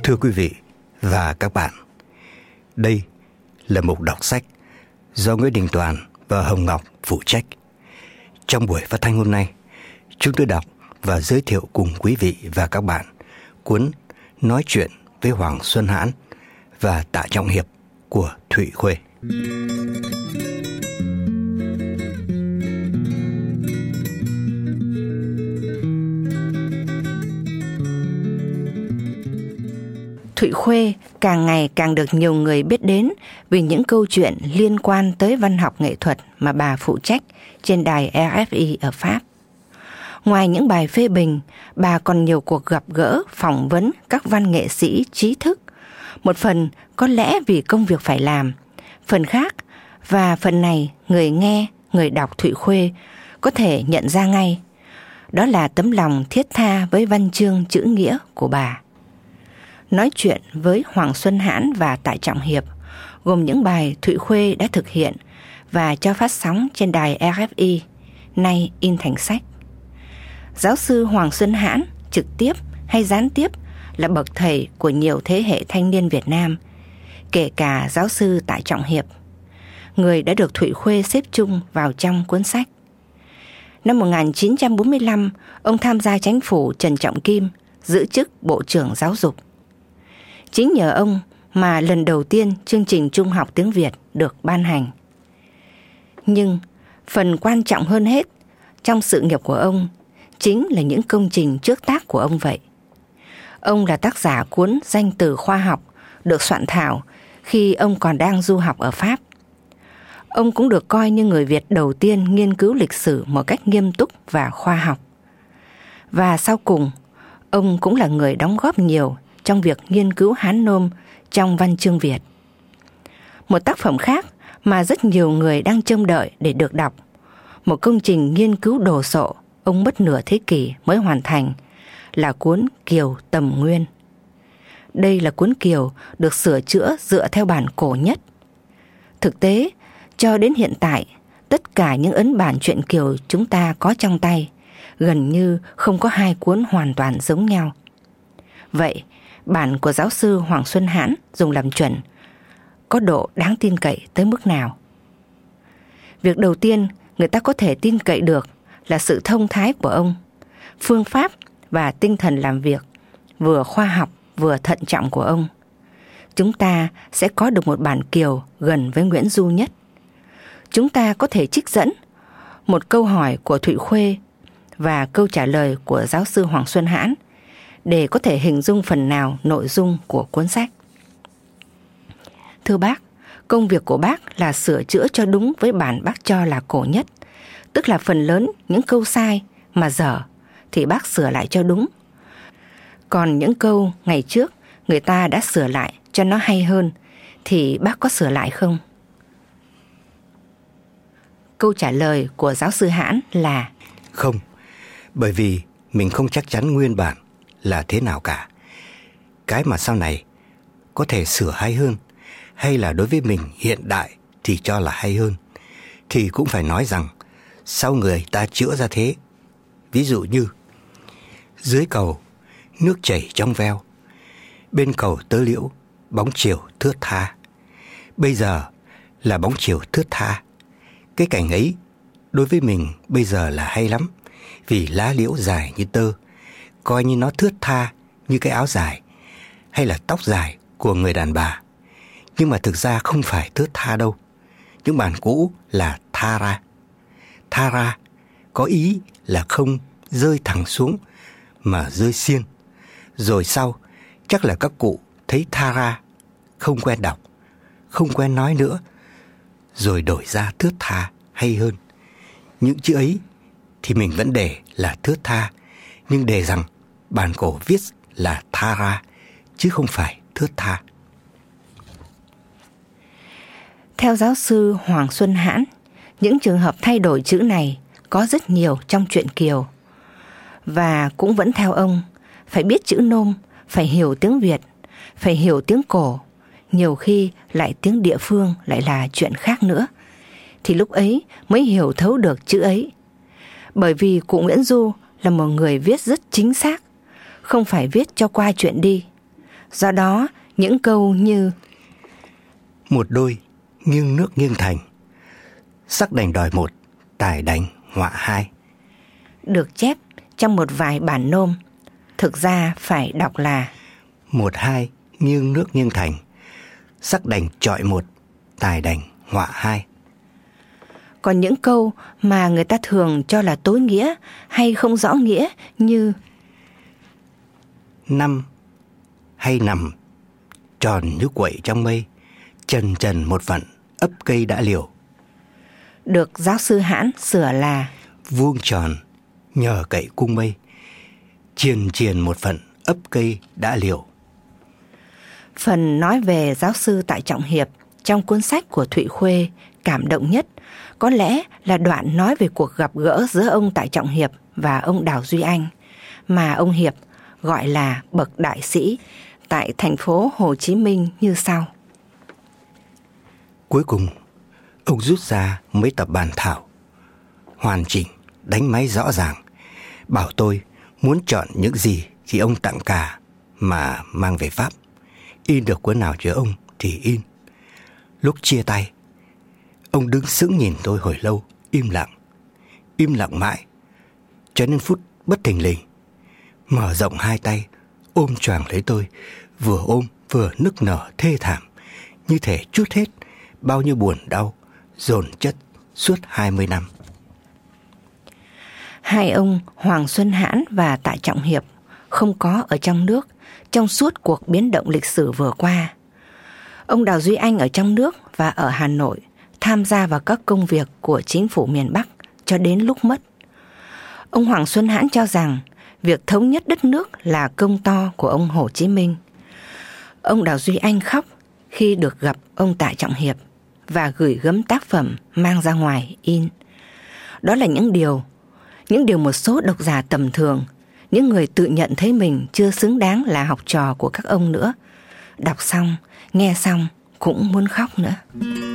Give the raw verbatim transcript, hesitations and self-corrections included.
Thưa quý vị và các bạn, đây là mục đọc sách do Nguyễn Đình Toàn và Hồng Ngọc phụ trách. Trong buổi phát thanh hôm nay, chúng tôi đọc và giới thiệu cùng quý vị và các bạn cuốn Nói chuyện với Hoàng Xuân Hãn và Tạ Trọng Hiệp của Thụy Khuê. Thụy Khuê càng ngày càng được nhiều người biết đến vì những câu chuyện liên quan tới văn học nghệ thuật mà bà phụ trách trên đài rờ ép i ở Pháp. Ngoài những bài phê bình, bà còn nhiều cuộc gặp gỡ, phỏng vấn các văn nghệ sĩ trí thức. Một phần có lẽ vì công việc phải làm, phần khác, và phần này người nghe, người đọc Thụy Khuê có thể nhận ra ngay. Đó là tấm lòng thiết tha với văn chương chữ nghĩa của bà. Nói chuyện với Hoàng Xuân Hãn và Tạ Trọng Hiệp gồm những bài Thụy Khuê đã thực hiện và cho phát sóng trên đài rờ ép i, nay in thành sách. Giáo sư Hoàng Xuân Hãn trực tiếp hay gián tiếp là bậc thầy của nhiều thế hệ thanh niên Việt Nam, kể cả giáo sư Tạ Trọng Hiệp, người đã được Thụy Khuê xếp chung vào trong cuốn sách. Năm một nghìn chín trăm bốn mươi lăm, ông tham gia chính phủ Trần Trọng Kim, giữ chức Bộ trưởng Giáo dục. Chính nhờ ông mà lần đầu tiên chương trình trung học tiếng Việt được ban hành. Nhưng phần quan trọng hơn hết trong sự nghiệp của ông chính là những công trình trước tác của ông vậy. Ông là tác giả cuốn Danh từ khoa học được soạn thảo khi ông còn đang du học ở Pháp. Ông cũng được coi như người Việt đầu tiên nghiên cứu lịch sử một cách nghiêm túc và khoa học. Và sau cùng, ông cũng là người đóng góp nhiều trong việc nghiên cứu Hán nôm trong văn chương Việt. Một tác phẩm khác mà rất nhiều người đang trông đợi để được đọc, một công trình nghiên cứu đồ sộ ông mất nửa thế kỷ mới hoàn thành, là cuốn Kiều Tầm Nguyên. Đây là cuốn Kiều được sửa chữa dựa theo bản cổ nhất. Thực tế, cho đến hiện tại, tất cả những ấn bản truyện Kiều chúng ta có trong tay gần như không có hai cuốn hoàn toàn giống nhau. Vậy, bản của giáo sư Hoàng Xuân Hãn dùng làm chuẩn có độ đáng tin cậy tới mức nào? Việc đầu tiên người ta có thể tin cậy được là sự thông thái của ông, phương pháp và tinh thần làm việc vừa khoa học vừa thận trọng của ông. Chúng ta sẽ có được một bản Kiều gần với Nguyễn Du nhất. Chúng ta có thể trích dẫn một câu hỏi của Thụy Khuê và câu trả lời của giáo sư Hoàng Xuân Hãn để có thể hình dung phần nào nội dung của cuốn sách. Thưa bác, công việc của bác là sửa chữa cho đúng với bản bác cho là cổ nhất, tức là phần lớn những câu sai mà dở thì bác sửa lại cho đúng. Còn những câu ngày trước người ta đã sửa lại cho nó hay hơn thì bác có sửa lại không? Câu trả lời của giáo sư Hãn là không, bởi vì mình không chắc chắn nguyên bản là thế nào cả. Cái mà sau này có thể sửa hay hơn, hay là đối với mình hiện đại thì cho là hay hơn, thì cũng phải nói rằng sau người ta chữa ra thế. Ví dụ như dưới cầu nước chảy trong veo, bên cầu tơ liễu bóng chiều thướt tha. Bây giờ là bóng chiều thướt tha. Cái cảnh ấy đối với mình bây giờ là hay lắm, vì lá liễu dài như tơ, coi như nó thướt tha như cái áo dài hay là tóc dài của người đàn bà. Nhưng mà thực ra không phải thướt tha đâu. Những bản cũ là tha ra. Tha ra có ý là không rơi thẳng xuống mà rơi xiên. Rồi sau chắc là các cụ thấy tha ra không quen đọc, không quen nói nữa, rồi đổi ra thướt tha hay hơn. Những chữ ấy thì mình vẫn để là thướt tha, nhưng để rằng bản cổ viết là tha ra chứ không phải thướt tha. Theo giáo sư Hoàng Xuân Hãn, những trường hợp thay đổi chữ này có rất nhiều trong truyện Kiều. Và cũng vẫn theo ông, phải biết chữ nôm, phải hiểu tiếng Việt, phải hiểu tiếng cổ, nhiều khi lại tiếng địa phương lại là chuyện khác nữa, thì lúc ấy mới hiểu thấu được chữ ấy. Bởi vì cụ Nguyễn Du là một người viết rất chính xác, không phải viết cho qua chuyện đi. Do đó, những câu như một đôi nghiêng nước nghiêng thành, sắc đành đòi một, tài đành họa hai được chép trong một vài bản nôm, thực ra phải đọc là một hai nghiêng nước nghiêng thành, sắc đành chọi một, tài đành họa hai. Còn những câu mà người ta thường cho là tối nghĩa hay không rõ nghĩa như năm hay nằm, tròn như quậy trong mây, trần trần một vận, ấp cây đã liều, được giáo sư Hãn sửa là vuông tròn nhờ cậy cung mây, triền triền một vận, ấp cây đã liều. Phần nói về giáo sư Tạ Trọng Hiệp trong cuốn sách của Thụy Khuê cảm động nhất có lẽ là đoạn nói về cuộc gặp gỡ giữa ông Tạ Trọng Hiệp và ông Đào Duy Anh, mà ông Hiệp gọi là bậc đại sĩ, tại thành phố Hồ Chí Minh như sau. Cuối cùng, ông rút ra mấy tập bản thảo, hoàn chỉnh, đánh máy rõ ràng, bảo tôi muốn chọn những gì thì ông tặng cả mà mang về Pháp. In được cuốn nào cho ông thì in. Lúc chia tay, ông đứng sững nhìn tôi hồi lâu, im lặng, im lặng mãi, cho đến phút bất thình lình, mở rộng hai tay, ôm choàng lấy tôi, vừa ôm vừa nức nở thê thảm, như thể trút hết bao nhiêu buồn đau dồn chất suốt hai mươi năm. Hai ông Hoàng Xuân Hãn và Tạ Trọng Hiệp không có ở trong nước trong suốt cuộc biến động lịch sử vừa qua. Ông Đào Duy Anh ở trong nước và ở Hà Nội tham gia vào các công việc của chính phủ miền Bắc cho đến lúc mất. Ông Hoàng Xuân Hãn cho rằng việc thống nhất đất nước là công to của ông Hồ Chí Minh. Ông Đào Duy Anh khóc khi được gặp ông Tạ Trọng Hiệp và gửi gắm tác phẩm mang ra ngoài in. Đó là những điều, những điều một số độc giả tầm thường, những người tự nhận thấy mình chưa xứng đáng là học trò của các ông nữa, đọc xong, nghe xong cũng muốn khóc nữa.